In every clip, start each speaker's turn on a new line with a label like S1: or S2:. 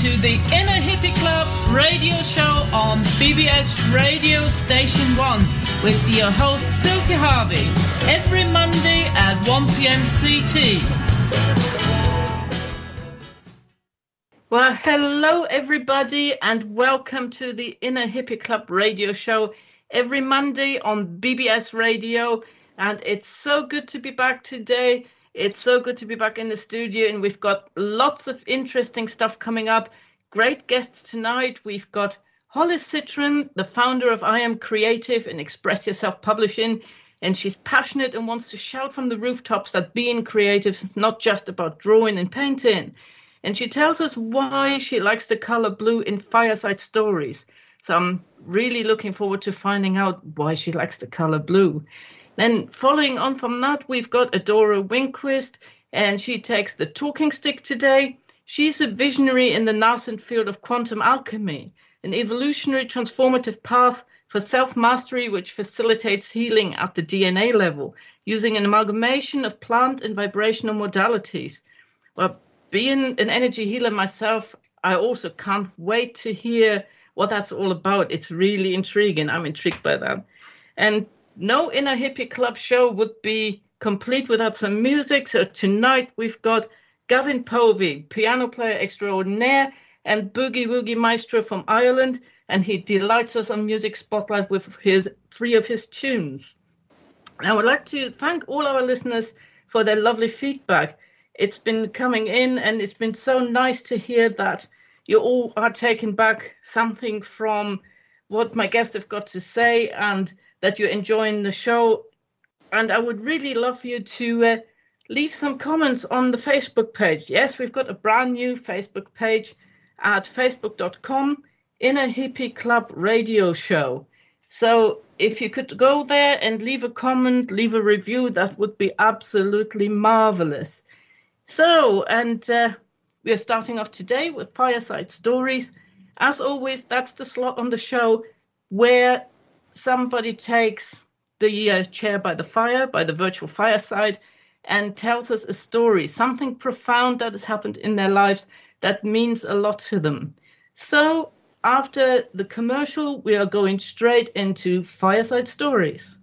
S1: to the Inner Hippie Club radio show on BBS Radio Station 1 with your host Silke Harvey every Monday at 1 p.m. CT. Well, hello everybody and welcome to the Inner Hippie Club radio show every Monday on BBS Radio. And it's so good to be back today. It's so good to be back in the studio, and we've got lots of interesting stuff coming up. Great guests tonight. We've got Holly Citron, the founder of I Am Creative and Express Yourself Publishing, and she's passionate and wants to shout from the rooftops that being creative is not just about drawing and painting. And she tells us why she likes the color blue in Fireside Stories. So I'm really looking forward to finding out why she likes the color blue. Then following on from that, we've got Adora Winquist, and she takes the talking stick today. She's a visionary in the nascent field of quantum alchemy, an evolutionary transformative path for self-mastery which facilitates healing at the DNA level, using an amalgamation of plant and vibrational modalities. Well, being an energy healer myself, I also can't wait to hear what that's all about. It's really intriguing. I'm intrigued by that. And no Inner Hippie Club show would be complete without some music. So tonight we've got Gavin Povey, piano player extraordinaire and boogie woogie maestro from Ireland, and he delights us on Music Spotlight with three of his tunes. And I would like to thank all our listeners for their lovely feedback. It's been coming in, and it's been so nice to hear that you all are taking back something from what my guests have got to say, and that you're enjoying the show. And I would really love you to leave some comments on the Facebook page. Yes, we've got a brand new Facebook page at facebook.com, Inner Hippie Club Radio Show. So if you could go there and leave a comment, leave a review, that would be absolutely marvelous. So, and we are starting off today with Fireside Stories. As always, that's the slot on the show where somebody takes the chair by the fire, by the virtual fireside, and tells us a story, something profound that has happened in their lives that means a lot to them. So after the commercial, we are going straight into Fireside Stories.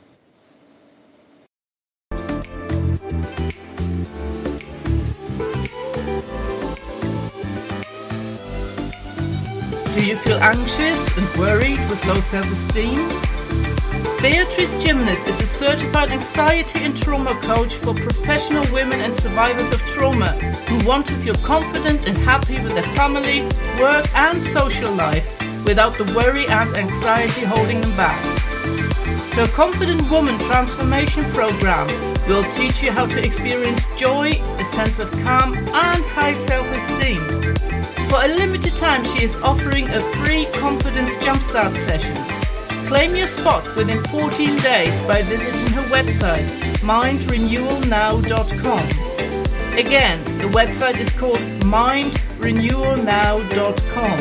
S1: Do you feel anxious and worried with low self-esteem? Beatrice Jimenez is a certified anxiety and trauma coach for professional women and survivors of trauma who want to feel confident and happy with their family, work and social life without the worry and anxiety holding them back. Her Confident Woman Transformation Program will teach you how to experience joy, a sense of calm and high self-esteem. For a limited time, she is offering a free confidence jumpstart session. Claim your spot within 14 days by visiting her website, mindrenewalnow.com. Again, the website is called mindrenewalnow.com.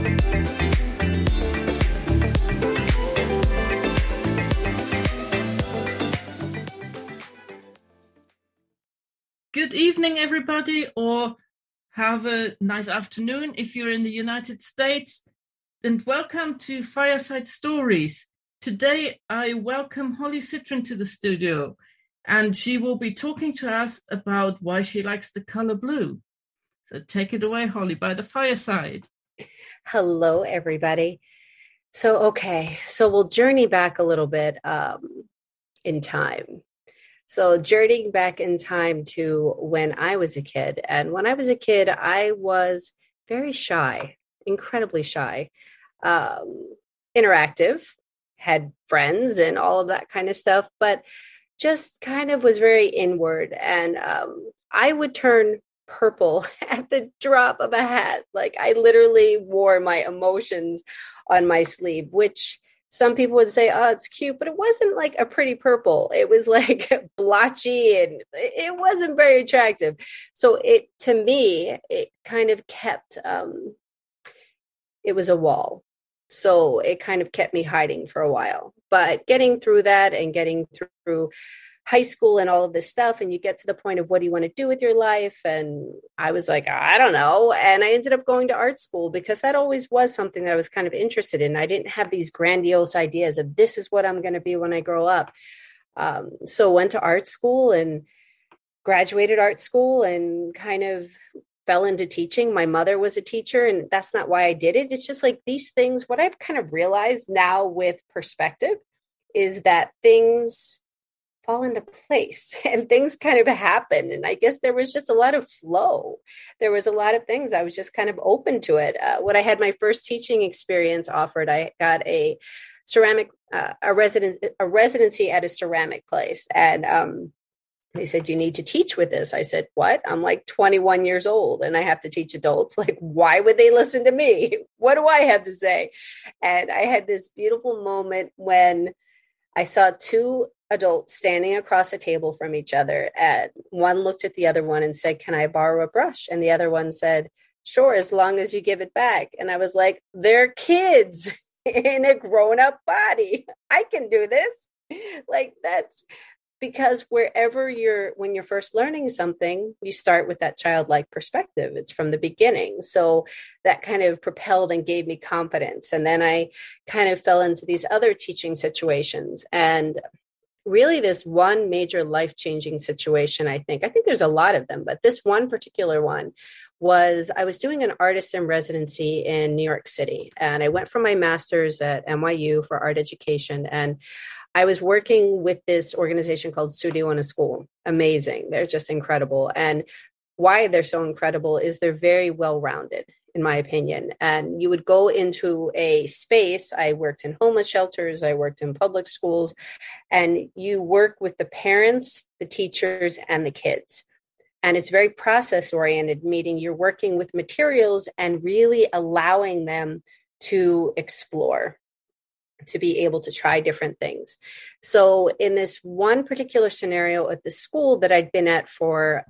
S1: Good evening, everybody, or have a nice afternoon if you're in the United States, and welcome to Fireside Stories. Today, I welcome Holly Citron to the studio, and she will be talking to us about why she likes the color blue. So take it away, Holly, by the fireside.
S2: Hello, everybody. So we'll journey back a little bit in time. So journeying back in time to when I was a kid. And when I was a kid, I was very shy, incredibly shy, interactive, had friends and all of that kind of stuff, but just kind of was very inward. And I would turn purple at the drop of a hat. Like I literally wore my emotions on my sleeve, which some people would say, oh, it's cute, but it wasn't like a pretty purple. It was like blotchy and it wasn't very attractive. So to me, it kind of kept, it was a wall. So it kind of kept me hiding for a while, but getting through that and getting through high school and all of this stuff. And you get to the point of what do you want to do with your life? And I was like, I don't know. And I ended up going to art school because that always was something that I was kind of interested in. I didn't have these grandiose ideas of this is what I'm going to be when I grow up. So went to art school and graduated art school and kind of fell into teaching. My mother was a teacher, and that's not why I did it. It's just like these things, what I've kind of realized now with perspective is that things fall into place and things kind of happen. And I guess there was just a lot of flow. There was a lot of things. I was just kind of open to it. When I had my first teaching experience offered, I got a residency at a ceramic place. And they said, you need to teach with this. I said, what? I'm like 21 years old and I have to teach adults. Like, why would they listen to me? What do I have to say? And I had this beautiful moment when I saw two adults standing across a table from each other. And one looked at the other one and said, can I borrow a brush? And the other one said, sure, as long as you give it back. And I was like, they're kids in a grown-up body. I can do this. Like, that's because when you're first learning something, you start with that childlike perspective. It's from the beginning. So that kind of propelled and gave me confidence. And then I kind of fell into these other teaching situations. And really this one major life-changing situation, I think there's a lot of them, but this one particular one was I was doing an artist in residency in New York City. And I went for my master's at NYU for art education. And I was working with this organization called Studio in a School. Amazing. They're just incredible. And why they're so incredible is they're very well-rounded, in my opinion. And you would go into a space. I worked in homeless shelters. I worked in public schools. And you work with the parents, the teachers, and the kids. And it's very process-oriented, meaning you're working with materials and really allowing them to explore, to be able to try different things. So in this one particular scenario at the school that I'd been at for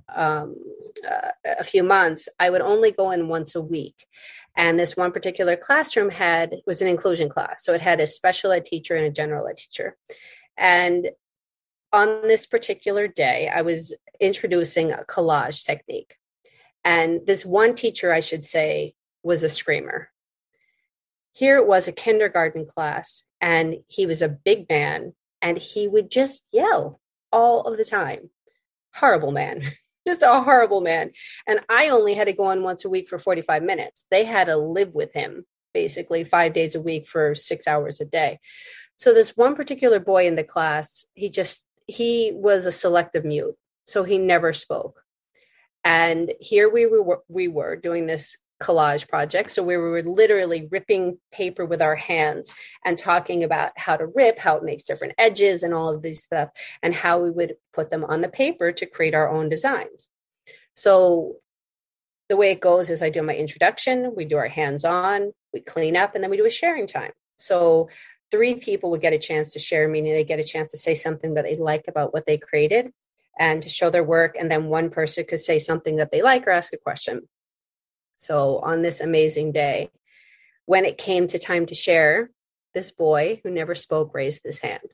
S2: a few months, I would only go in once a week. And this one particular classroom was an inclusion class. So it had a special ed teacher and a general ed teacher. And on this particular day, I was introducing a collage technique. And this one teacher, I should say, was a screamer. Here it was a kindergarten class, and he was a big man, and he would just yell all of the time. Horrible man, just a horrible man. And I only had to go on once a week for 45 minutes. They had to live with him basically 5 days a week for 6 hours a day. So this one particular boy in the class, he was a selective mute, so he never spoke. And here we were doing this collage project. So we were literally ripping paper with our hands and talking about how to rip, how it makes different edges and all of these stuff, and how we would put them on the paper to create our own designs. So the way it goes is I do my introduction, we do our hands-on, we clean up, and then we do a sharing time. So 3 people would get a chance to share, meaning they get a chance to say something that they like about what they created and to show their work. And then one person could say something that they like or ask a question. So on this amazing day, when it came to time to share, this boy who never spoke raised his hand.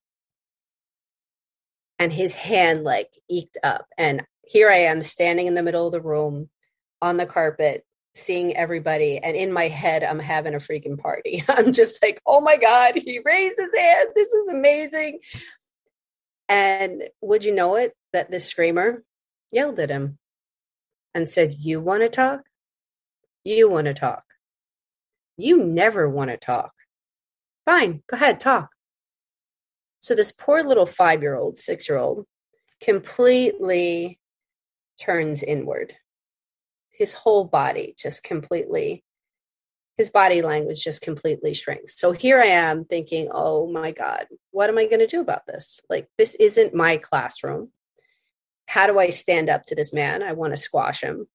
S2: And his hand like eked up. And here I am standing in the middle of the room on the carpet, seeing everybody. And in my head, I'm having a freaking party. I'm just like, oh my God, he raised his hand. This is amazing. And would you know it, that this screamer yelled at him and said, you want to talk? You want to talk. You never want to talk. Fine, go ahead, talk. So this poor little 5-year-old, 6-year-old completely turns inward. His whole body his body language just completely shrinks. So here I am thinking, oh my God, what am I going to do about this? Like, this isn't my classroom. How do I stand up to this man? I want to squash him.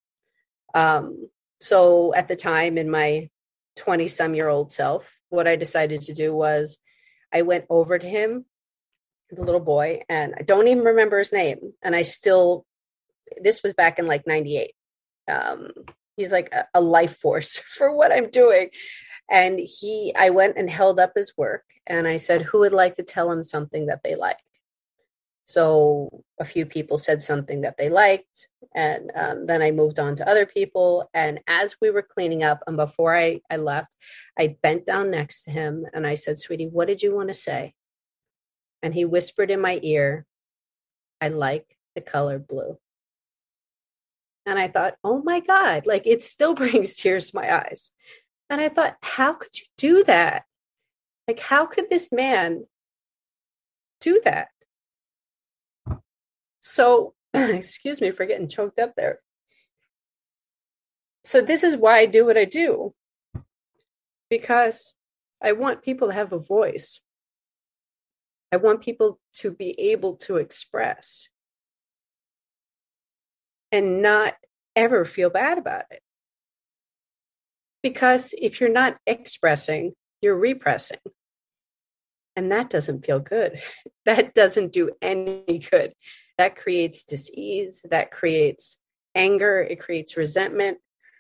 S2: So at the time, in my 20-some-year-old self, what I decided to do was I went over to him, the little boy, and I don't even remember his name. And this was back in like 98. He's like a life force for what I'm doing. And I went and held up his work and I said, who would like to tell him something that they like? So a few people said something that they liked, and then I moved on to other people. And as we were cleaning up, and before I left, I bent down next to him and I said, "Sweetie, what did you want to say?" And he whispered in my ear, "I like the color blue." And I thought, oh my God, like it still brings tears to my eyes. And I thought, how could you do that? Like, how could this man do that? So, excuse me for getting choked up there. So, this is why I do what I do, because I want people to have a voice. I want people to be able to express and not ever feel bad about it. Because if you're not expressing, you're repressing. And that doesn't feel good. That doesn't do any good. That creates disease, that creates anger, it creates resentment.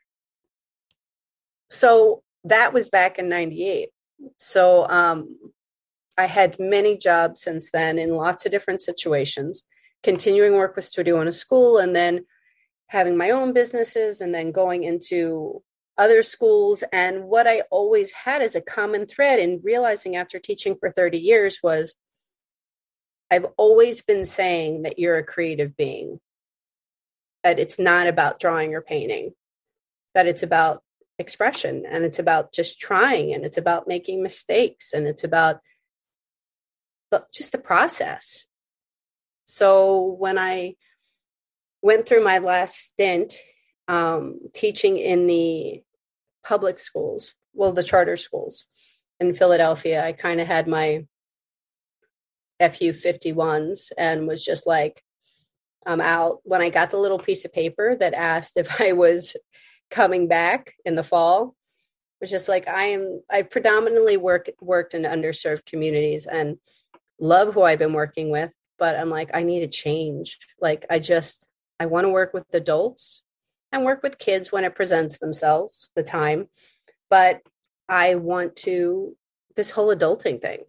S2: So that was back in 98. So I had many jobs since then in lots of different situations, continuing work with Studio One School, and then having my own businesses, and then going into other schools. And what I always had as a common thread in realizing after teaching for 30 years was I've always been saying that you're a creative being, that it's not about drawing or painting, that it's about expression, and it's about just trying, and it's about making mistakes, and it's about just the process. So when I went through my last stint teaching in the public schools, well, the charter schools in Philadelphia, I kind of had my FU 51s and was just like, I'm out. When I got the little piece of paper that asked if I was coming back in the fall, it was just like, I predominantly worked in underserved communities and love who I've been working with, but I'm like, I need a change. Like, I want to work with adults and work with kids when it presents themselves, the time. But I want to, this whole adulting thing,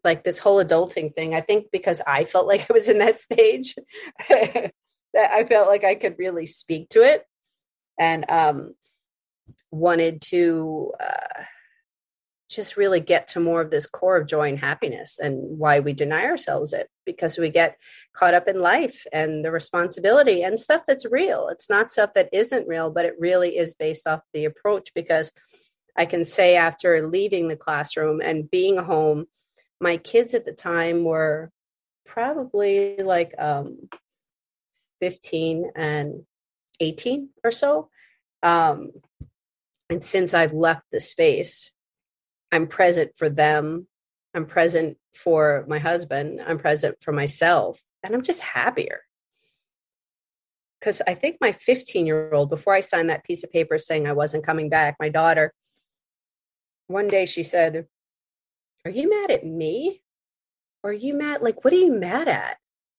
S2: I think because I felt like I was in that stage, that I felt like I could really speak to it, and wanted to just really get to more of this core of joy and happiness, and why we deny ourselves it, because we get caught up in life and the responsibility and stuff that's real. It's not stuff that isn't real, but it really is based off the approach. Because I can say, after leaving the classroom and being home, my kids at the time were probably like 15 and 18 or so. And since I've left the space, I'm present for them. I'm present for my husband. I'm present for myself. And I'm just happier. Because I think my 15-year-old, before I signed that piece of paper saying I wasn't coming back, my daughter, one day she said, "Are you mad at me? Or are you mad? Like, what are you mad at?"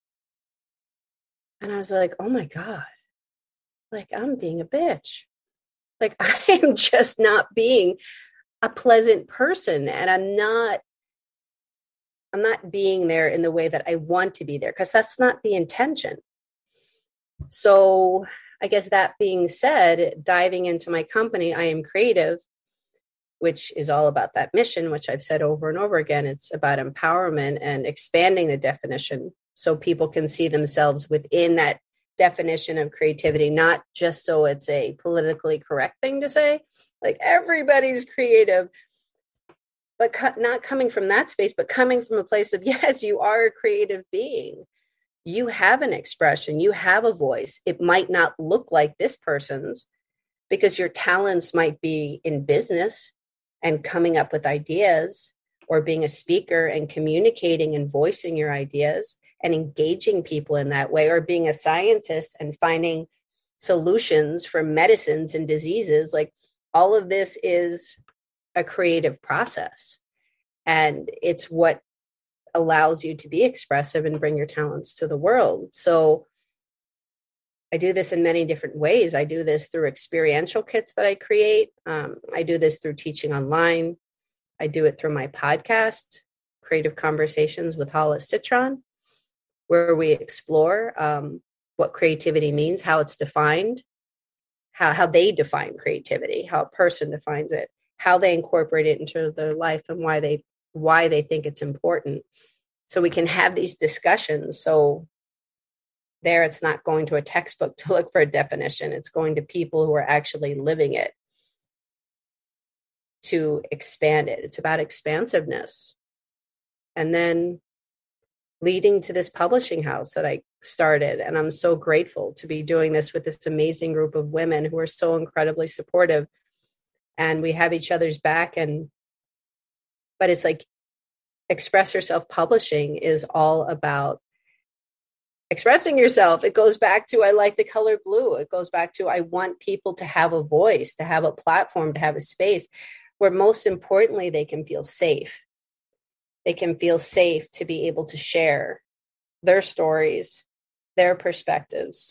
S2: And I was like, oh my God, like, I'm being a bitch. Like, I am just not being a pleasant person, and I'm not being there in the way that I want to be there, because that's not the intention. So I guess that being said, diving into my company, I Am Creative, which is all about that mission, which I've said over and over again. It's about empowerment and expanding the definition so people can see themselves within that definition of creativity, not just so it's a politically correct thing to say, like everybody's creative, but not coming from that space, but coming from a place of, yes, you are a creative being. You have an expression, you have a voice. It might not look like this person's, because your talents might be in business and coming up with ideas, or being a speaker and communicating and voicing your ideas and engaging people in that way, or being a scientist and finding solutions for medicines and diseases. Like, all of this is a creative process, and it's what allows you to be expressive and bring your talents to the world. So I do this in many different ways. I do this through experiential kits that I create. I do this through teaching online. I do it through my podcast, Creative Conversations with Hollis Citron. where we explore what creativity means, how it's defined, how they define creativity, how a person defines it, how they incorporate it into their life, and why they think it's important. So we can have these discussions. So there, it's not going to a textbook to look for a definition. It's going to people who are actually living it to expand it. It's about expansiveness. And then leading to this publishing house that I started. And I'm so grateful to be doing this with this amazing group of women who are so incredibly supportive. And we have each other's back. But it's like Express Yourself Publishing is all about expressing yourself. It goes back to, I like the color blue. It goes back to, I want people to have a voice, to have a platform, to have a space where most importantly, they can feel safe. They can feel safe to be able to share their stories, their perspectives,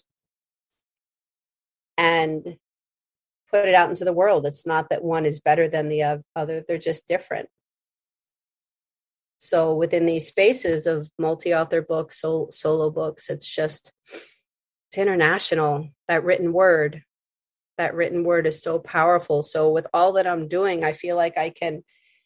S2: and put it out into the world. It's not that one is better than the other. They're just different. So within these spaces of multi-author books, solo books, it's international. That written word is so powerful. So with all that I'm doing, I feel like I can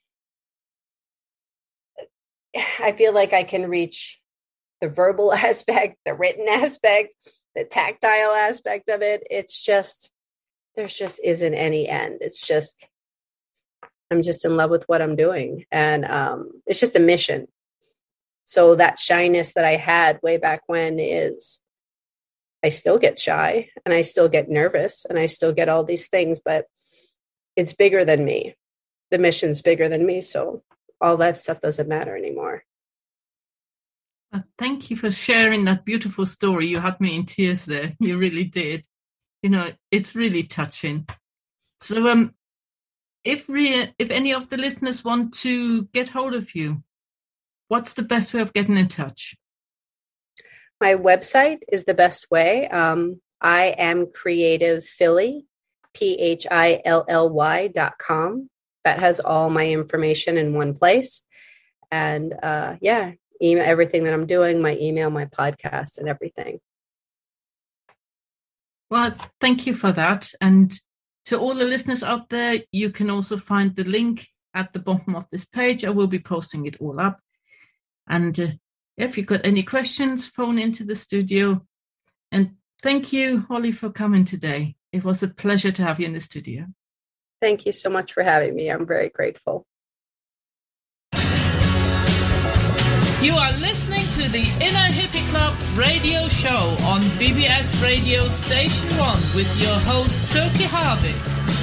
S2: reach the verbal aspect, the written aspect, the tactile aspect of it. There just isn't any end. I'm just in love with what I'm doing. And it's just a mission. So that shyness that I had way back when I still get shy and I still get nervous and I still get all these things, but it's bigger than me. The mission's bigger than me. So all that stuff doesn't matter anymore.
S1: Thank you for sharing that beautiful story. You had me in tears there. You really did. It's really touching. So if any of the listeners want to get hold of you, what's the best way of getting in touch?
S2: My website is the best way. I am Creative Philly, PHILLY.com. That has all my information in one place. And email everything that I'm doing, my email, my podcast, and everything.
S1: Well, thank you for that. And to all the listeners out there, you can also find the link at the bottom of this page. I will be posting it all up. And if you've got any questions, phone into the studio. And thank you, Holly, for coming today. It was a pleasure to have you in the studio.
S2: Thank you so much for having me. I'm very grateful.
S1: You are listening to the Inner Hippie Club radio show on BBS Radio Station 1 with your host, Silke Harvey.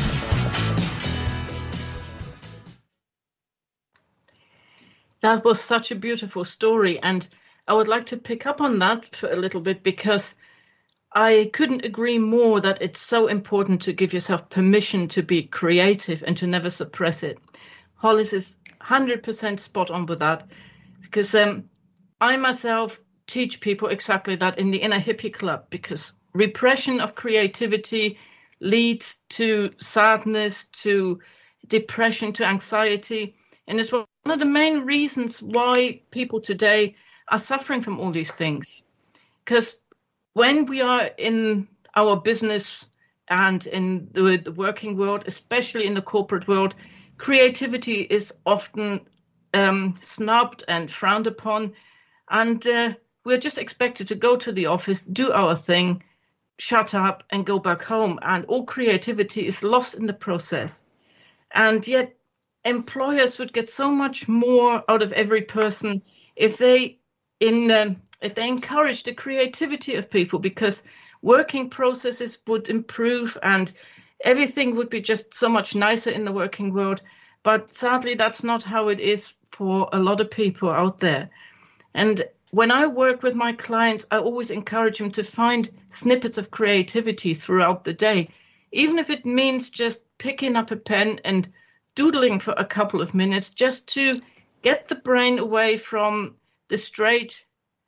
S1: That was such a beautiful story, and I would like to pick up on that for a little bit because I couldn't agree more that it's so important to give yourself permission to be creative and to never suppress it. Hollis is 100% spot on with that. Because I myself teach people exactly that in the Inner Hippie Club, because repression of creativity leads to sadness, to depression, to anxiety. And it's one of the main reasons why people today are suffering from all these things. Because when we are in our business and in the working world, especially in the corporate world, creativity is often snubbed and frowned upon, and we're just expected to go to the office, do our thing, shut up and go back home, and all creativity is lost in the process. And yet employers would get so much more out of every person if they encourage the creativity of people, because working processes would improve and everything would be just so much nicer in the working world. But sadly, that's not how it is for a lot of people out there. And when I work with my clients, I always encourage them to find snippets of creativity throughout the day, even if it means just picking up a pen and doodling for a couple of minutes, just to get the brain away from the straight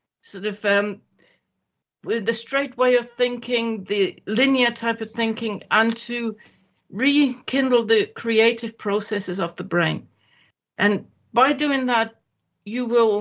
S1: the straight way of thinking, the linear type of thinking, and to rekindle the creative processes of the brain. And by doing that, you will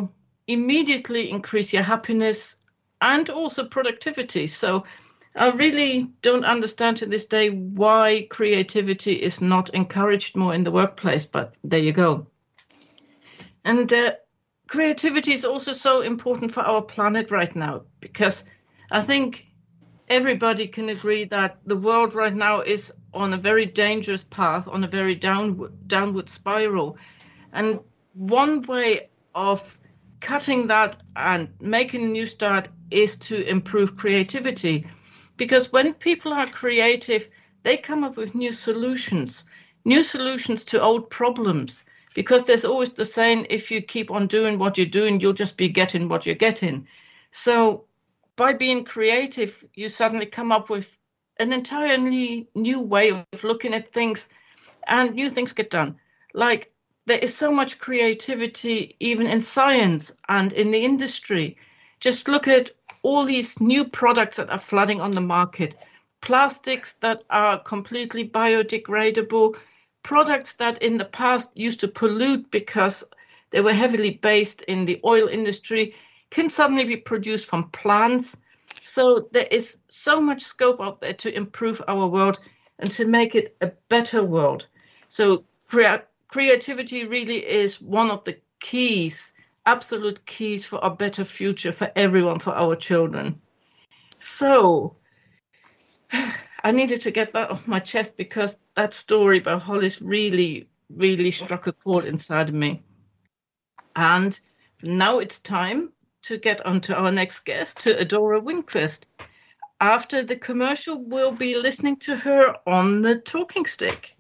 S1: immediately increase your happiness and also productivity. So I really don't understand to this day why creativity is not encouraged more in the workplace, but there you go. And creativity is also so important for our planet right now, because I think everybody can agree that the world right now is on a very dangerous path, on a very downward spiral. And one way of cutting that and making a new start is to improve creativity. Because when people are creative, they come up with new solutions to old problems. Because there's always the saying, if you keep on doing what you're doing, you'll just be getting what you're getting. So by being creative, you suddenly come up with an entirely new way of looking at things, and new things get done. Like, there is so much creativity even in science and in the industry. Just look at all these new products that are flooding on the market. Plastics that are completely biodegradable, products that in the past used to pollute because they were heavily based in the oil industry, can suddenly be produced from plants. So there is so much scope out there to improve our world and to make it a better world. So creativity really is one of the keys, absolute keys for a better future for everyone, for our children. So I needed to get that off my chest, because that story by Hollis really, really struck a chord inside of me. And now it's time to get on to our next guest, to Adora Winquist. After the commercial, we'll be listening to her on the talking stick.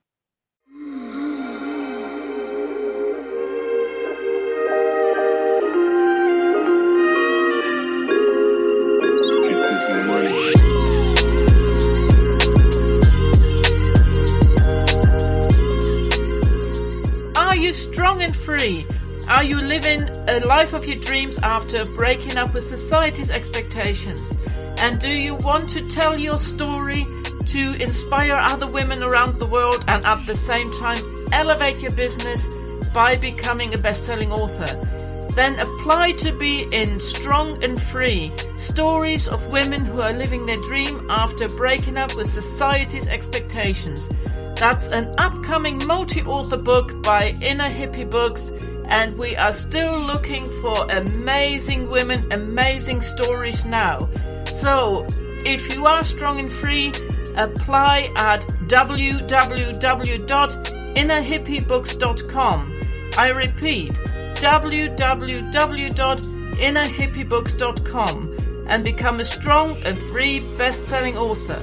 S1: Are you strong and free? Are you living a life of your dreams after breaking up with society's expectations? And do you want to tell your story to inspire other women around the world and at the same time elevate your business by becoming a best-selling author? Then apply to be in Strong and Free, stories of women who are living their dream after breaking up with society's expectations. That's an upcoming multi-author book by Inner Hippie Books, and we are still looking for amazing women, amazing stories now. So, if you are strong and free, apply at www.innerhippiebooks.com. I repeat, www.innerhippiebooks.com, and become a strong and free best-selling author.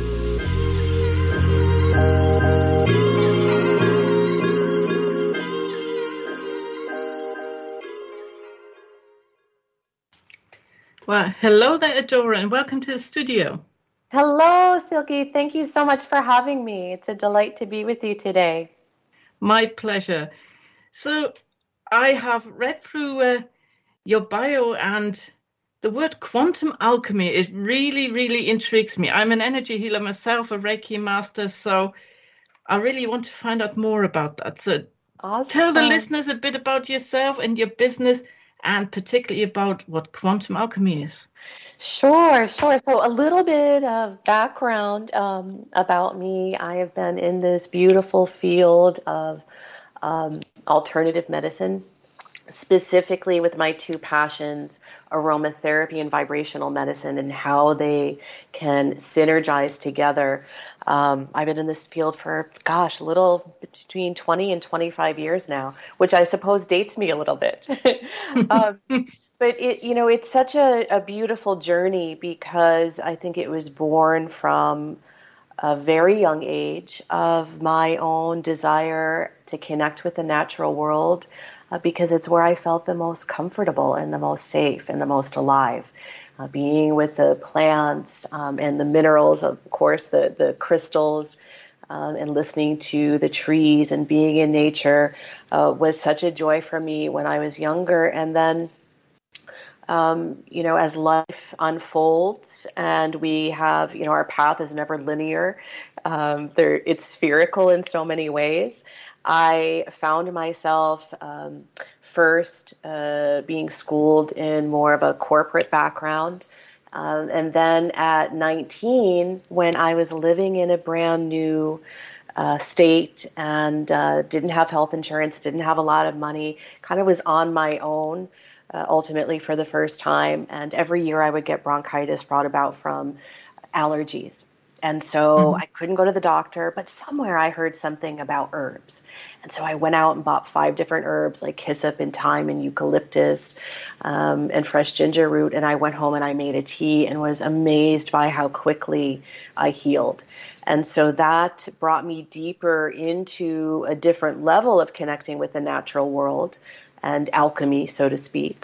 S1: Well, hello there, Adora, and welcome to the studio.
S3: Hello, Silky. Thank you so much for having me. It's a delight to be with you today.
S1: My pleasure. So I have read through your bio, and the word quantum alchemy, it really, really intrigues me. I'm an energy healer myself, a Reiki master, so I really want to find out more about that. So awesome. Tell the listeners a bit about yourself and your business, and particularly about what quantum alchemy is.
S3: Sure. So a little bit of background about me. I have been in this beautiful field of alternative medicine, specifically with my two passions, aromatherapy and vibrational medicine, and how they can synergize together. I've been in this field for, a little between 20 and 25 years now, which I suppose dates me a little bit. But it's such a beautiful journey, because I think it was born from a very young age of my own desire to connect with the natural world, because it's where I felt the most comfortable and the most safe and the most alive. Being with the plants and the minerals, of course, the crystals, and listening to the trees and being in nature was such a joy for me when I was younger. And then, as life unfolds and we have, our path is never linear. It's spherical in so many ways. I found myself first being schooled in more of a corporate background. And then at 19, when I was living in a brand new state and didn't have health insurance, didn't have a lot of money, kind of was on my own ultimately for the first time. And every year I would get bronchitis brought about from allergies. And so I couldn't go to the doctor, but somewhere I heard something about herbs. And so I went out and bought 5 different herbs like hyssop and thyme and eucalyptus and fresh ginger root. And I went home and I made a tea and was amazed by how quickly I healed. And so that brought me deeper into a different level of connecting with the natural world and alchemy, so to speak.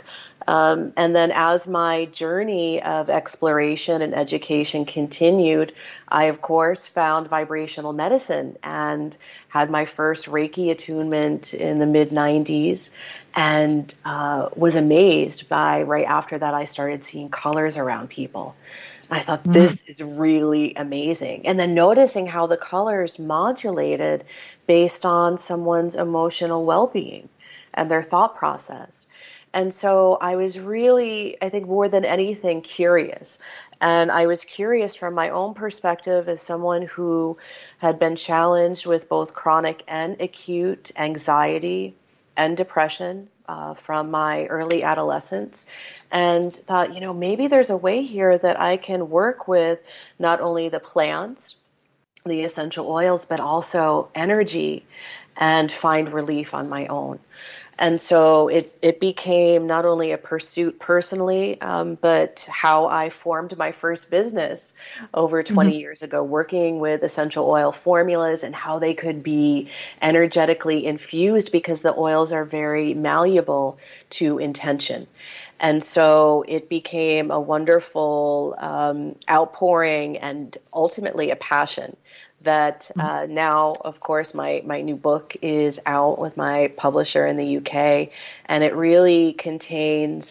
S3: And then as my journey of exploration and education continued, I, of course, found vibrational medicine and had my first Reiki attunement in the mid-90s and was amazed by, right after that, I started seeing colors around people. I thought, this is really amazing. And then noticing how the colors modulated based on someone's emotional well-being and their thought process. And so I was really, I think more than anything, curious. And I was curious from my own perspective as someone who had been challenged with both chronic and acute anxiety and depression from my early adolescence, and thought, maybe there's a way here that I can work with not only the plants, the essential oils, but also energy and find relief on my own. And so it became not only a pursuit personally, but how I formed my first business over 20 years ago, working with essential oil formulas and how they could be energetically infused because the oils are very malleable to intention. And so it became a wonderful outpouring and ultimately a passion that now, of course, my new book is out with my publisher in the UK, and it really contains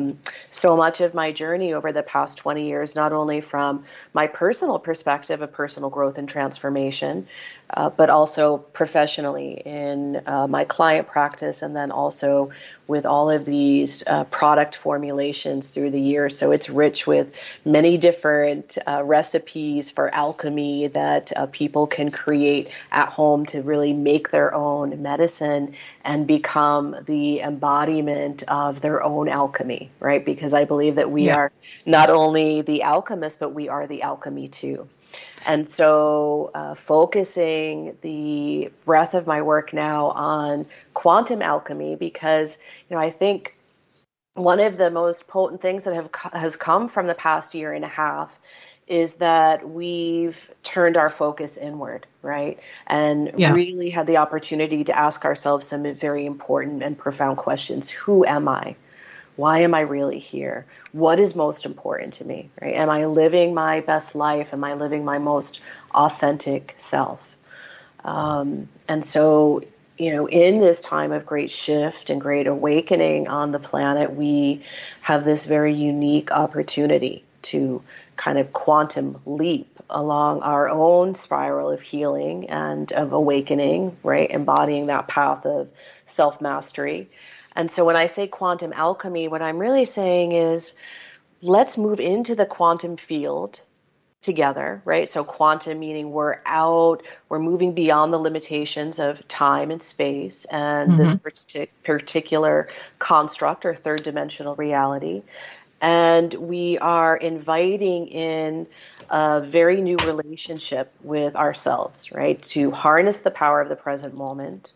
S3: so much of my journey over the past 20 years, not only from my personal perspective of personal growth and transformation, but also professionally in my client practice, and then also with all of these product formulations through the years. So it's rich with many different recipes for alchemy that people can create at home to really make their own medicine and become the embodiment of their own alchemy, right? Because I believe that we are not only the alchemists, but we are the alchemy too. And so focusing the breadth of my work now on quantum alchemy, because I think one of the most potent things that has come from the past year and a half is that we've turned our focus inward, right? And really had the opportunity to ask ourselves some very important and profound questions. Who am I? Why am I really here? What is most important to me, right? Am I living my best life? Am I living my most authentic self? And so, in this time of great shift and great awakening on the planet, we have this very unique opportunity to kind of quantum leap along our own spiral of healing and of awakening, right? Embodying that path of self-mastery. And so when I say quantum alchemy, what I'm really saying is let's move into the quantum field together, right? So quantum meaning we're moving beyond the limitations of time and space and this particular construct or third dimensional reality. And we are inviting in a very new relationship with ourselves, right? To harness the power of the present moment,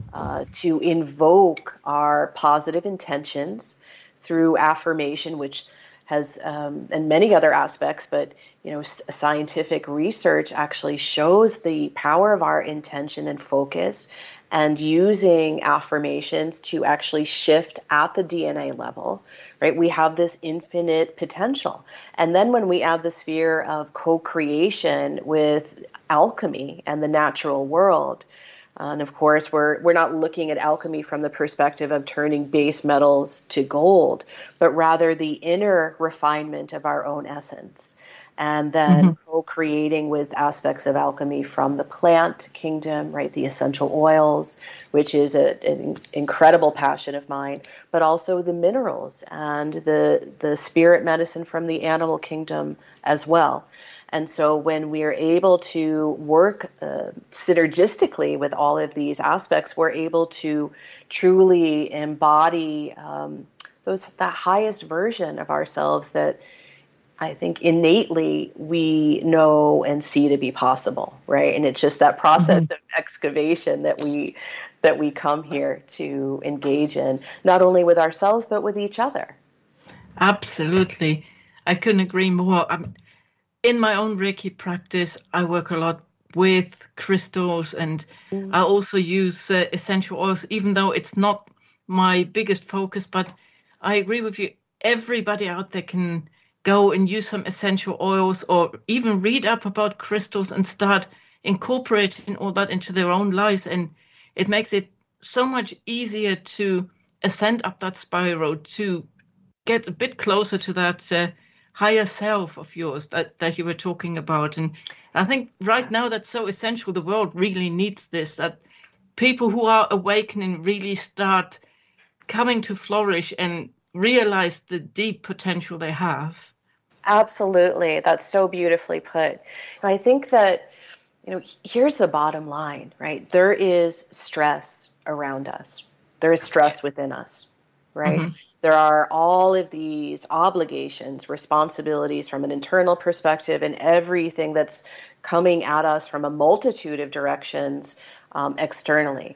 S3: to invoke our positive intentions through affirmation, which has, and many other aspects, but scientific research actually shows the power of our intention and focus, and using affirmations to actually shift at the DNA level, right? We have this infinite potential. And then when we add the sphere of co-creation with alchemy and the natural world, and of course, we're not looking at alchemy from the perspective of turning base metals to gold, but rather the inner refinement of our own essence. And then co-creating with aspects of alchemy from the plant kingdom, right? The essential oils, which is an incredible passion of mine, but also the minerals and the spirit medicine from the animal kingdom as well. And so when we are able to work synergistically with all of these aspects, we're able to truly embody that highest version of ourselves that I think innately we know and see to be possible, right? And it's just that process of excavation that we come here to engage in, not only with ourselves, but with each other.
S1: Absolutely. I couldn't agree more. In my own Reiki practice, I work a lot with crystals, and I also use essential oils, even though it's not my biggest focus. But I agree with you. Everybody out there can go and use some essential oils, or even read up about crystals and start incorporating all that into their own lives. And it makes it so much easier to ascend up that spiral, to get a bit closer to that higher self of yours that you were talking about. And I think right now that's so essential. The world really needs this, that people who are awakening really start coming to flourish and realize the deep potential they have.
S3: Absolutely. That's so beautifully put. And I think that, here's the bottom line, right? There is stress around us. There is stress within us, right? Mm-hmm. There are all of these obligations, responsibilities from an internal perspective, and everything that's coming at us from a multitude of directions externally.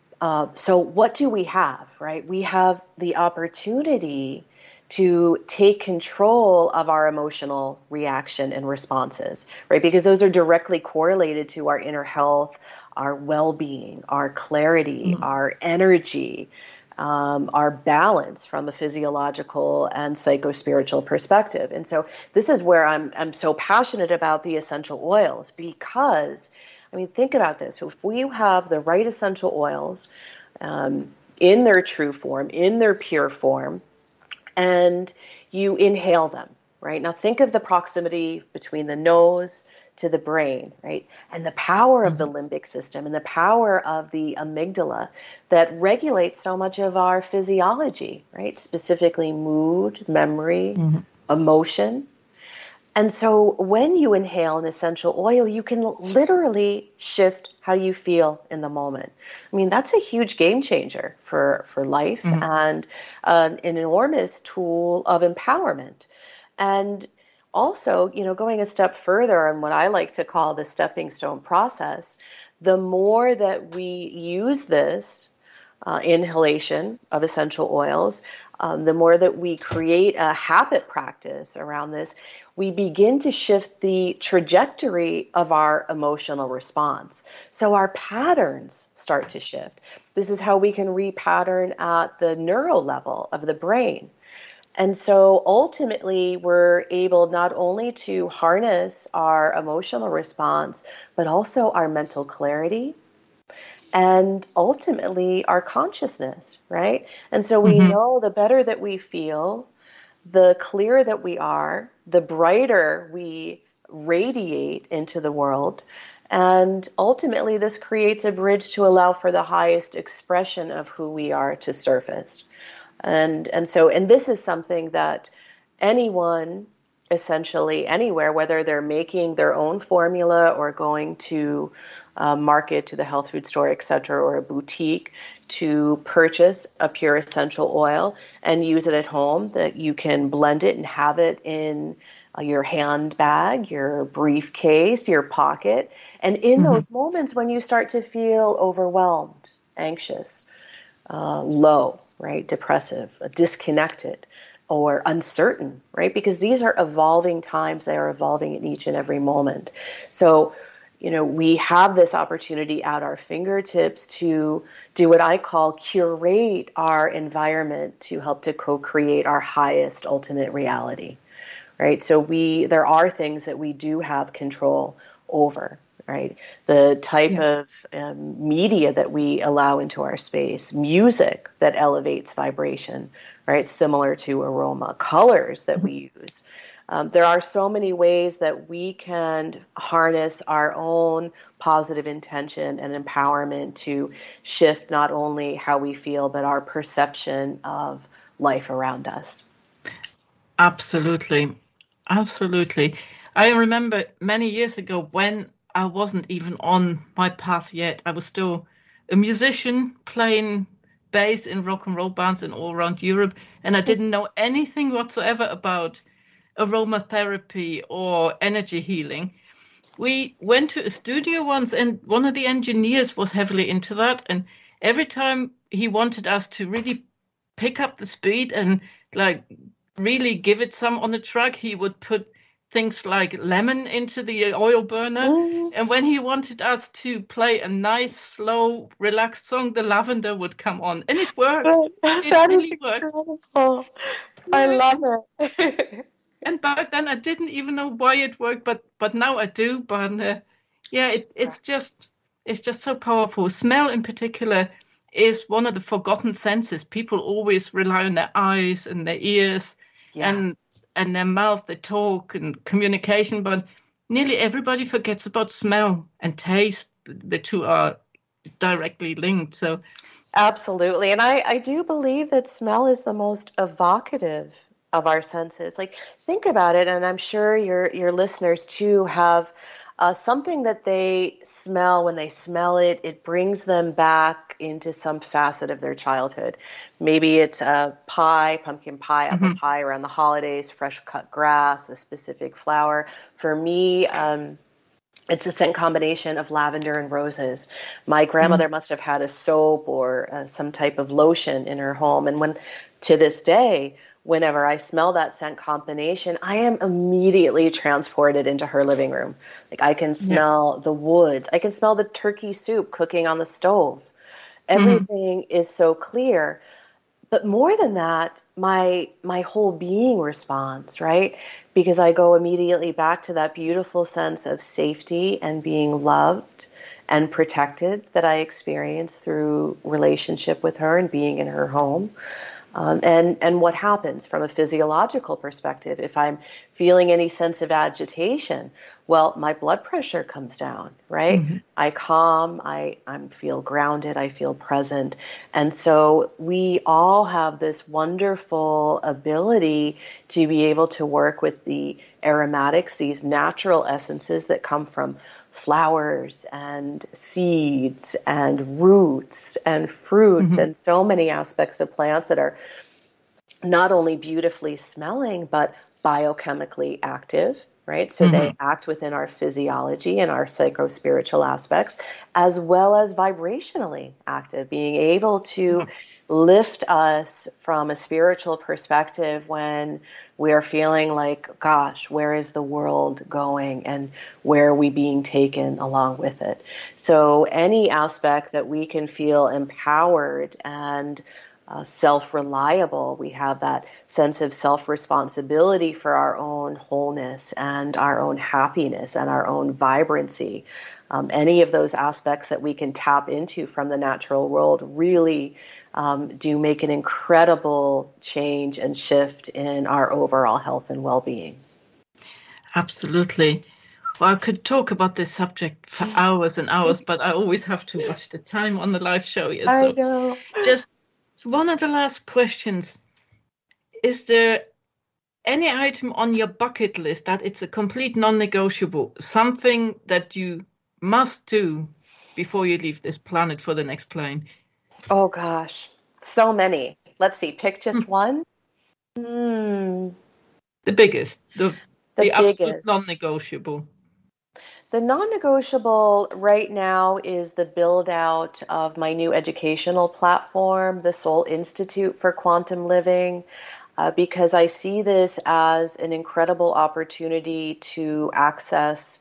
S3: So what do we have, right? We have the opportunity to take control of our emotional reaction and responses, right? Because those are directly correlated to our inner health, our well-being, our clarity, our energy, our balance from a physiological and psycho-spiritual perspective. And so this is where I'm so passionate about the essential oils, because, think about this. If we have the right essential oils in their true form, in their pure form, and you inhale them, right? Now think of the proximity between the nose to the brain, right? And the power of the limbic system and the power of the amygdala that regulates so much of our physiology, right? Specifically mood, memory, emotion. And so when you inhale an essential oil, you can literally shift how you feel in the moment. That's a huge game changer for life and an enormous tool of empowerment. And also, going a step further on what I like to call the stepping stone process, the more that we use this inhalation of essential oils, the more that we create a habit practice around this, we begin to shift the trajectory of our emotional response. So our patterns start to shift. This is how we can repattern at the neural level of the brain. And so ultimately, we're able not only to harness our emotional response, but also our mental clarity and ultimately our consciousness, right? And so we know the better that we feel, the clearer that we are, the brighter we radiate into the world. And ultimately, this creates a bridge to allow for the highest expression of who we are to surface. And this is something that anyone, essentially anywhere, whether they're making their own formula or going to market, to the health food store, etc., or a boutique to purchase a pure essential oil and use it at home, that you can blend it and have it in your handbag, your briefcase, your pocket. And in those moments when you start to feel overwhelmed, anxious, low, right, depressive, disconnected, or uncertain, right? Because these are evolving times. They are evolving in each and every moment. So, we have this opportunity at our fingertips to do what I call curate our environment to help to co-create our highest ultimate reality, right? So there are things that we do have control over, right? The type of media that we allow into our space, music that elevates vibration, right? Similar to aroma, colors that we use, There are so many ways that we can harness our own positive intention and empowerment to shift not only how we feel, but our perception of life around us.
S1: Absolutely. Absolutely. I remember many years ago when I wasn't even on my path yet. I was still a musician playing bass in rock and roll bands in all around Europe, and I didn't know anything whatsoever about aromatherapy or energy healing. We went to a studio once, and one of the engineers was heavily into that. And every time he wanted us to really pick up the speed and like really give it some on the track, he would put things like lemon into the oil burner. And when he wanted us to play a nice, slow, relaxed song, the lavender would come on. And it worked. It
S3: That
S1: really
S3: is
S1: worked.
S3: incredible. I love it.
S1: And back then I didn't even know why it worked, but now I do. But yeah, it's just so powerful. Smell in particular is one of the forgotten senses. People always rely on their eyes and their ears and their mouth, they talk and communication, but nearly everybody forgets about smell and taste. The two are directly linked. So
S3: Absolutely. And I do believe that smell is the most evocative of our senses. Like, think about it, and I'm sure your listeners too have something that they smell. When they smell it, it brings them back into some facet of their childhood. Maybe it's a pie, pumpkin pie, apple pie around the holidays, fresh cut grass, a specific flower. For me, it's a scent combination of lavender and roses. My grandmother must have had a soap or some type of lotion in her home. And to this day, whenever I smell that scent combination, I am immediately transported into her living room. Like, I can smell the woods. I can smell the turkey soup cooking on the stove. Everything is so clear. But more than that, my whole being responds, right? Because I go immediately back to that beautiful sense of safety and being loved and protected that I experienced through relationship with her and being in her home. And what happens from a physiological perspective, if I'm feeling any sense of agitation, well, my blood pressure comes down, right? I calm, I feel grounded, I feel present. And so we all have this wonderful ability to be able to work with the aromatics, these natural essences that come from flowers and seeds and roots and fruits and so many aspects of plants that are not only beautifully smelling, but biochemically active, right? So they act within our physiology and our psycho-spiritual aspects, as well as vibrationally active, being able to lift us from a spiritual perspective when we are feeling like, gosh, where is the world going and where are we being taken along with it? So any aspect that we can feel empowered and self-reliable, we have that sense of self-responsibility for our own wholeness and our own happiness and our own vibrancy. Any of those aspects that we can tap into from the natural world really do make an incredible change and shift in our overall health and well-being.
S1: Absolutely. Well, I could talk about this subject for hours and hours, but I always have to watch the time on the live show. Yes,
S3: I know.
S1: Just one of the last questions. Is there any item on your bucket list that it's a complete non-negotiable, something that you must do before you leave this planet for the next plane?
S3: Oh, gosh. So many. Let's see. Pick just one.
S1: The biggest. The absolute
S3: biggest.
S1: Non-negotiable.
S3: The non-negotiable right now is the build out of my new educational platform, the Soul Institute for Quantum Living, because I see this as an incredible opportunity to access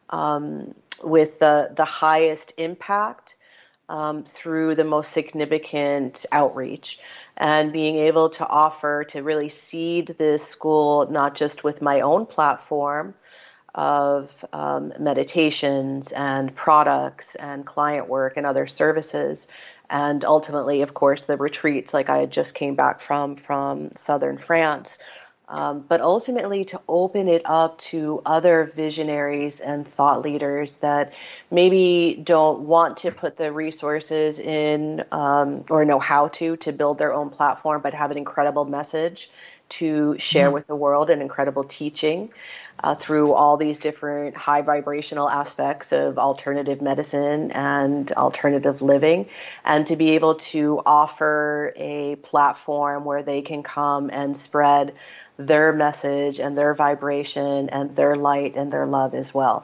S3: with the highest impact through the most significant outreach, and being able to offer to really seed this school not just with my own platform of meditations and products and client work and other services, and ultimately, of course, the retreats like I just came back from southern France, but ultimately to open it up to other visionaries and thought leaders that maybe don't want to put the resources in or know how to build their own platform, but have an incredible message to share with the world, an incredible teaching through all these different high vibrational aspects of alternative medicine and alternative living, and to be able to offer a platform where they can come and spread their message and their vibration and their light and their love as well.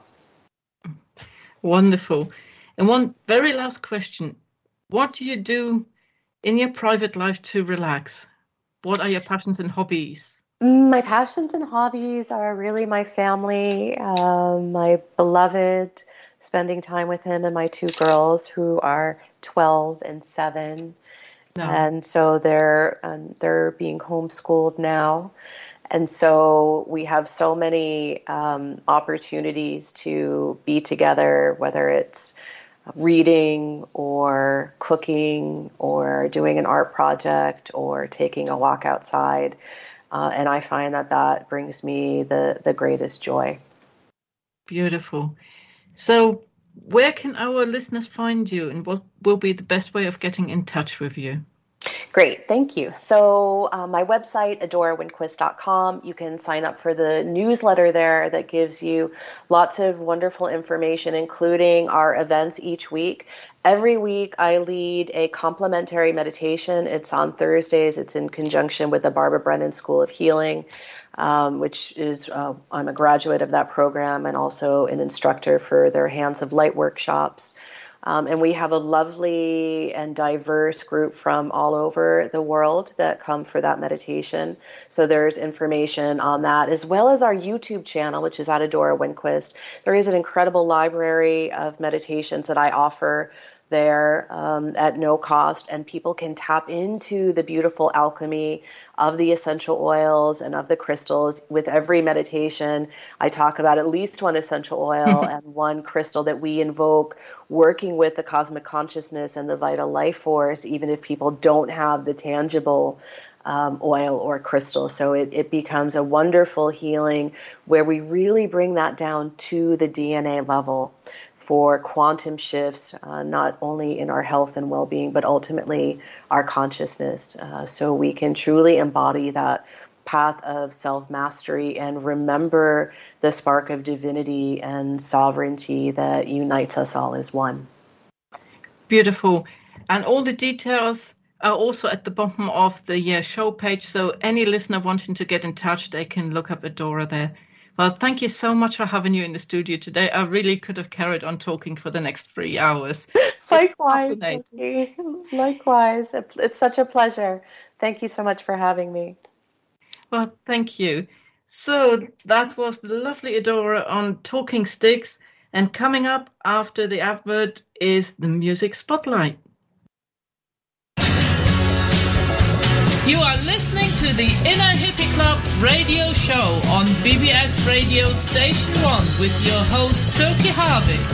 S1: Wonderful. And one very last question. What do you do in your private life to relax? What are your passions and hobbies?
S3: My passions and hobbies are really my family, my beloved, spending time with him, and my two girls who are 12 and 7. No. And so they're being homeschooled now. And so we have so many opportunities to be together, whether it's reading or cooking or doing an art project or taking a walk outside. And I find that brings me the greatest joy.
S1: Beautiful. So where can our listeners find you, and what will be the best way of getting in touch with you?
S3: Great, thank you. So my website, adoralindquist.com, you can sign up for the newsletter there that gives you lots of wonderful information, including our events each week. Every week I lead a complimentary meditation. It's on Thursdays. It's in conjunction with the Barbara Brennan School of Healing, which is, I'm a graduate of that program and also an instructor for their Hands of Light workshops. And we have a lovely and diverse group from all over the world that come for that meditation. So there's information on that, as well as our YouTube channel, which is at Adora Winquist. There is an incredible library of meditations that I offer there at no cost, and people can tap into the beautiful alchemy of the essential oils and of the crystals. With every meditation, I talk about at least one essential oil and one crystal that we invoke, working with the cosmic consciousness and the vital life force, even if people don't have the tangible oil or crystal. So it becomes a wonderful healing where we really bring that down to the DNA level for quantum shifts, not only in our health and well-being, but ultimately our consciousness. So we can truly embody that path of self-mastery and remember the spark of divinity and sovereignty that unites us all as one.
S1: Beautiful. And all the details are also at the bottom of the show page. So any listener wanting to get in touch, they can look up Adora there. Well, thank you so much for having you in the studio today. I really could have carried on talking for the next 3 hours.
S3: Likewise. Likewise. It's such a pleasure. Thank you so much for having me.
S1: Well, thank you. So that was the lovely Adora on Talking Sticks. And coming up after the advert is the Music Spotlight. You are listening to the Inner Hippie Club radio show on BBS Radio Station 1 with your host, Silke Harvey.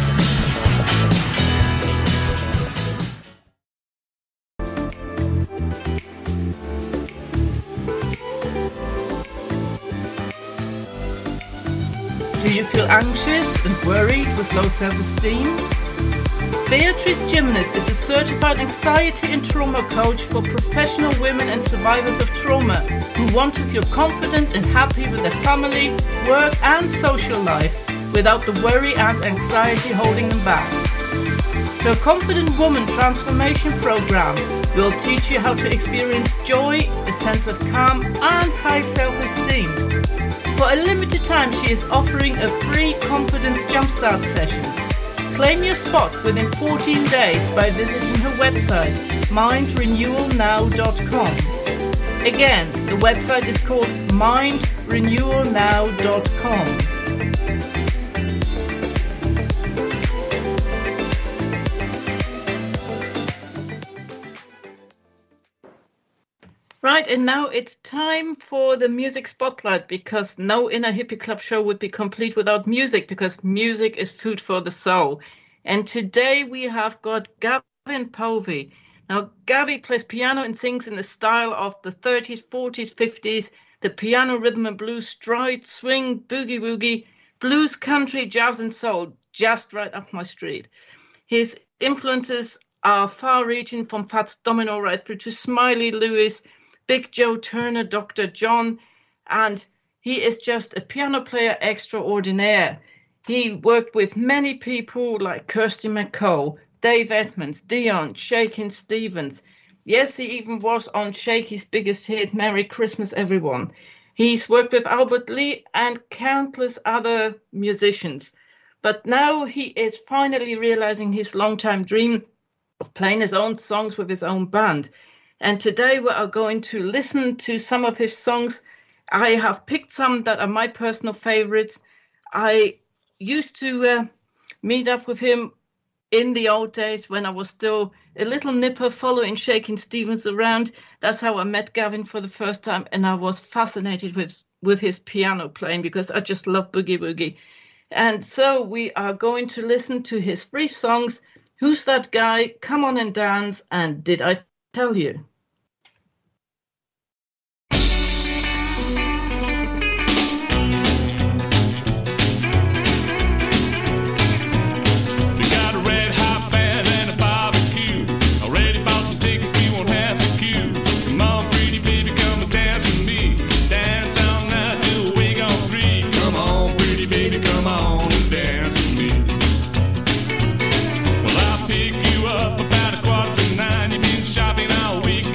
S1: Do you feel anxious and worried with low self-esteem? Beatrice Jimenez is a certified anxiety and trauma coach for professional women and survivors of trauma who want to feel confident and happy with their family, work and social life without the worry and anxiety holding them back. Her Confident Woman Transformation Program will teach you how to experience joy, a sense of calm and high self-esteem. For a limited time, she is offering a free confidence jumpstart session. Claim your spot within 14 days by visiting her website, mindrenewalnow.com. Again, the website is called mindrenewalnow.com. Right, and now it's time for the Music Spotlight, because no Inner Hippie Club show would be complete without music, because music is food for the soul. And today we have got Gavin Povey. Now, Gavi plays piano and sings in the style of the 30s, 40s, 50s, the piano, rhythm and blues, stride, swing, boogie woogie, blues, country, jazz and soul, just right up my street. His influences are far-reaching, from Fats Domino right through to Smiley Lewis, Big Joe Turner, Dr. John, and he is just a piano player extraordinaire. He worked with many people like Kirsty MacColl, Dave Edmunds, Dion, Shakin' Stevens. Yes, he even was on Shakey's biggest hit, Merry Christmas, Everyone. He's worked with Albert Lee and countless other musicians. But now he is finally realizing his long-time dream of playing his own songs with his own band. And today we are going to listen to some of his songs. I have picked some that are my personal favorites. I used to meet up with him in the old days when I was still a little nipper following Shakin' Stevens around. That's how I met Gavin for the first time, and I was fascinated with his piano playing because I just love boogie woogie. And so we are going to listen to his 3 songs, Who's That Guy, Come On and Dance, and Did I Tell You?
S4: About 8:15, you've been shopping all week.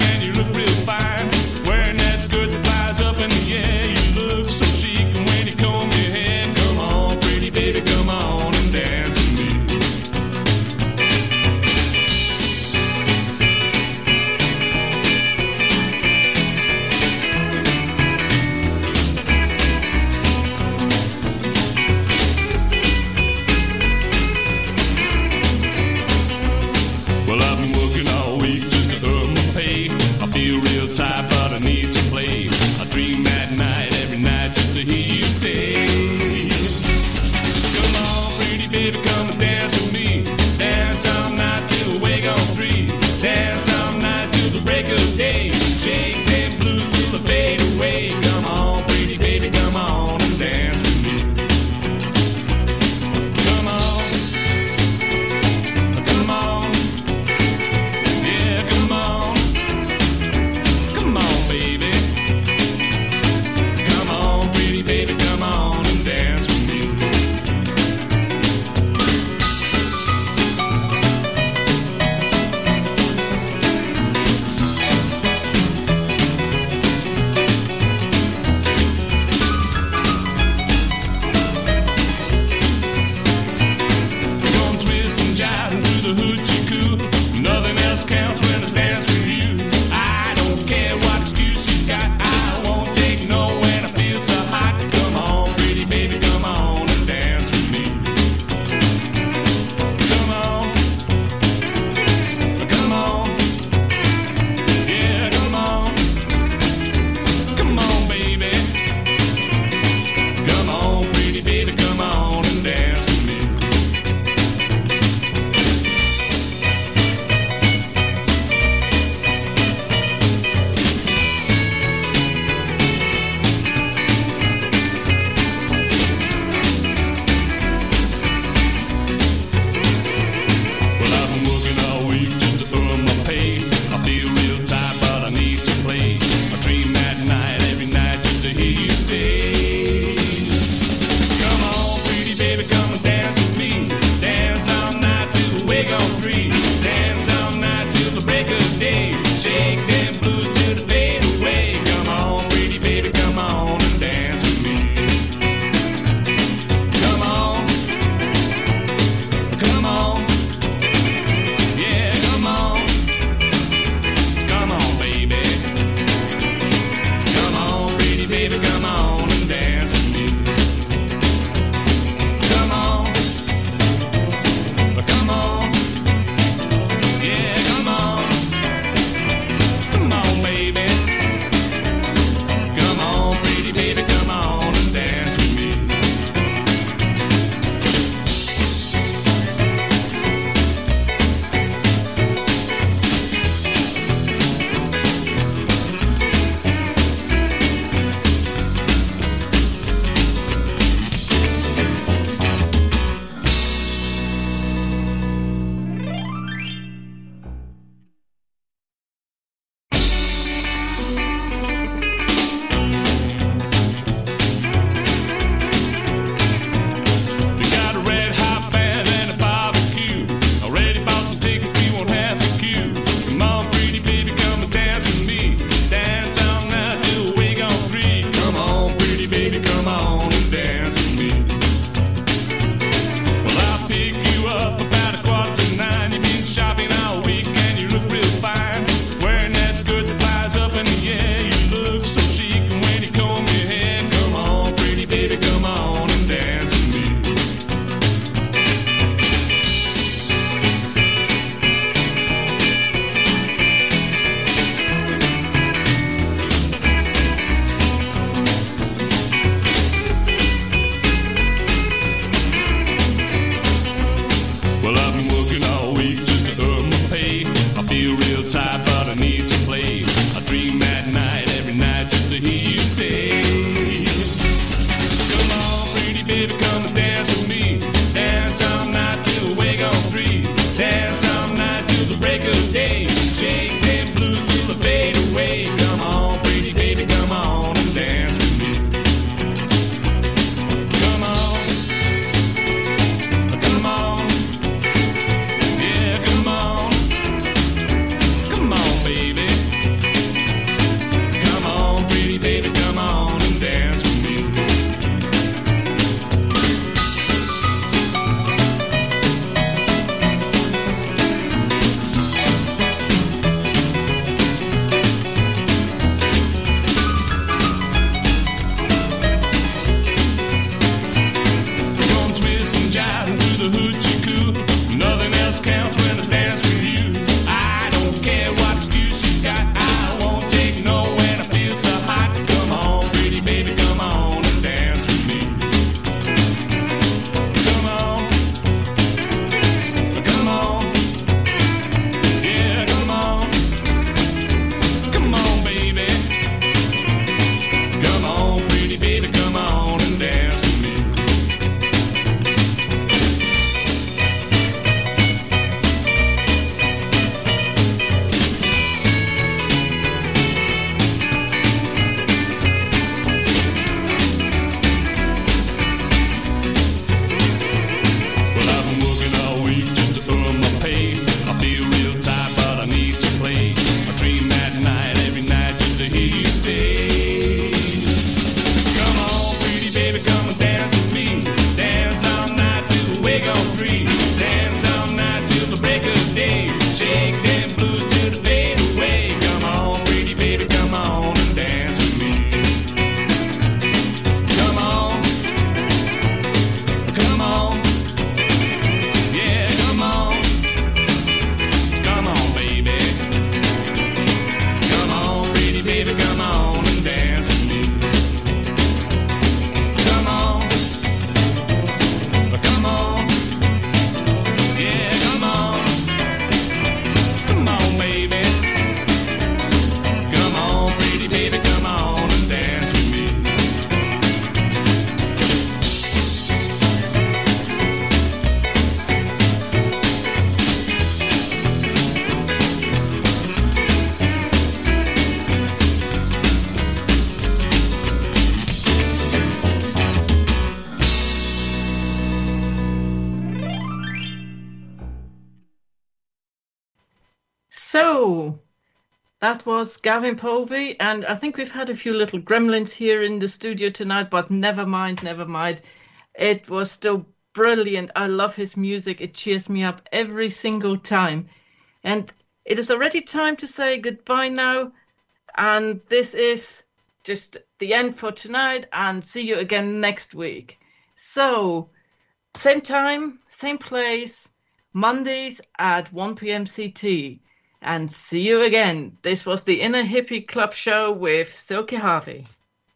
S1: So that was Gavin Povey, and I think we've had a few little gremlins here in the studio tonight, but never mind. It was still brilliant. I love his music. It cheers me up every single time. And it is already time to say goodbye now. And this is just the end for tonight, and see you again next week. So, same time, same place, Mondays at 1 p.m. CT. And see you again. This was the Inner Hippie Club show with Silke Harvey.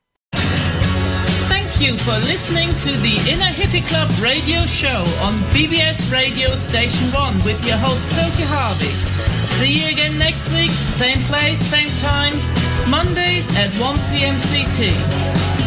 S1: Thank you for listening to the Inner Hippie Club radio show on BBS Radio Station 1 with your host Silke Harvey. See you again next week, same place, same time, Mondays at 1 p.m. CT.